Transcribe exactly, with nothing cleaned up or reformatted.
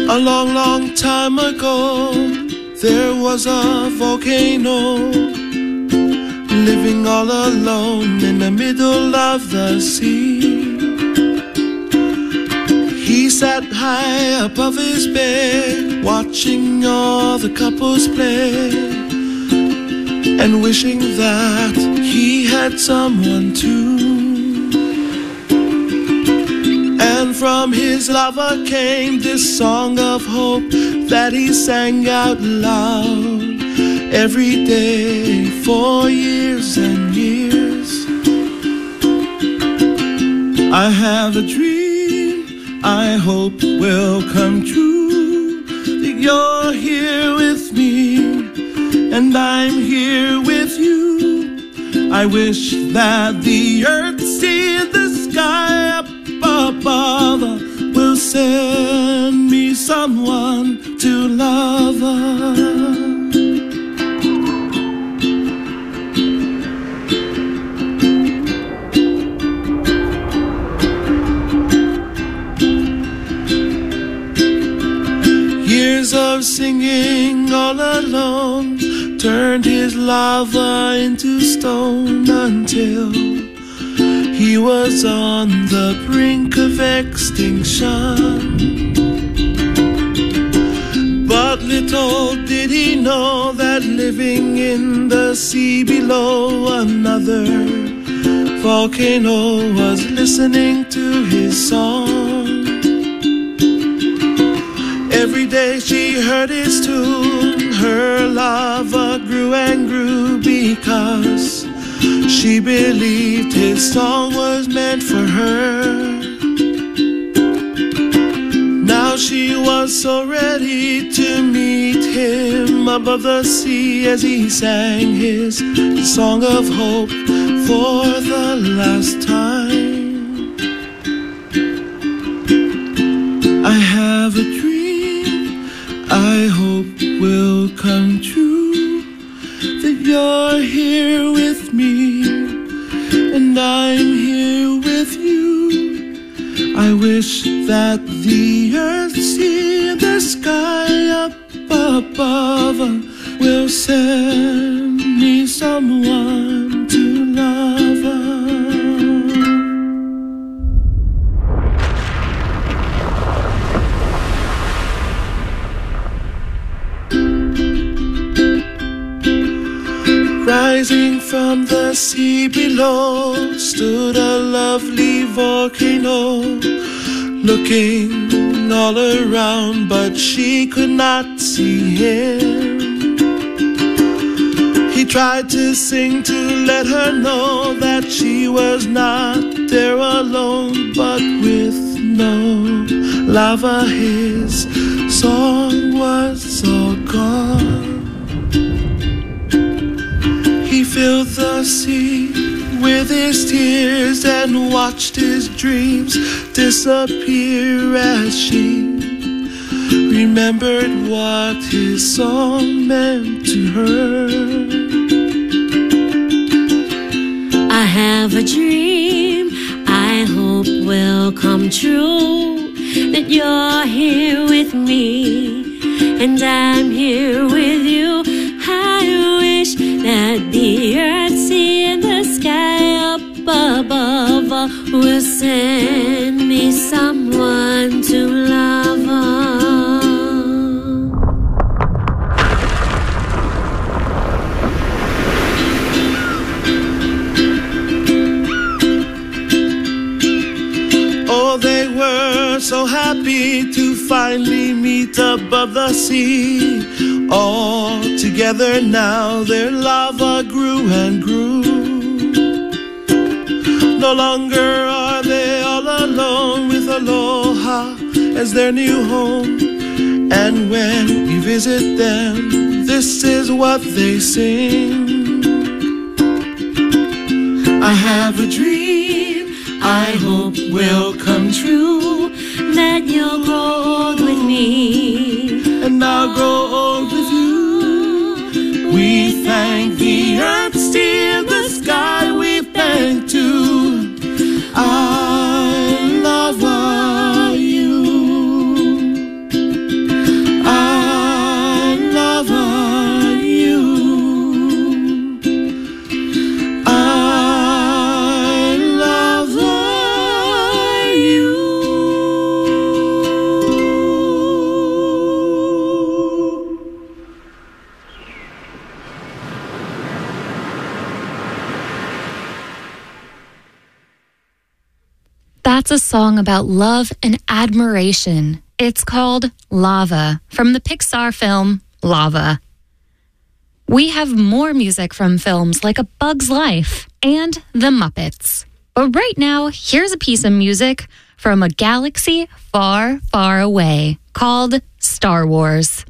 A long, long time ago, there was a volcano living all alone in the middle of the sea. He sat high above his bed, watching all the couples play, and wishing that he had someone too. And from his lover came this song of hope that he sang out loud every day for years and years. I have a dream I hope will come true, that you're here with me and I'm here with you. I wish that the earth, sea, the sky up above will send me someone to love her. Years of singing all alone turned his lava into stone until he was on the brink of extinction. But little did he know that living in the sea below, another volcano was listening to his song. Every day she heard his tune, her lava grew and grew because she believed his song was meant for her. Now she was so ready to meet him above the sea as he sang his song of hope for the last time. I have a dream I hope will come true, that you're here with me and I'm here with you. I wish that the earth, sea, and the sky up above will send me someone to love her. Rising from the sea below stood a lovely volcano, looking all around, but she could not see him. He tried to sing to let her know that she was not there alone, but with no lava his song was all gone. He filled the sea with his tears and watched his dreams disappear as she remembered what his song meant to her. I have a dream I hope will come true, that you're here with me and I'm here with you. I wish that the earth, sea, and the sky up above will send me someone to love her. Oh, they were so happy to finally meet above the sea. All together now their lava grew and grew. No longer are they all alone, with Aloha as their new home. And when we visit them, this is what they sing. I have a dream I hope will come true, that you'll grow old with me and I'll grow old with you. We thank the earth, sea, and the sky. We thank too I love you. That's a song about love and admiration. It's called Lava from the Pixar film Lava. We have more music from films like A Bug's Life and The Muppets. But right now, here's a piece of music from a galaxy far, far away called Star Wars.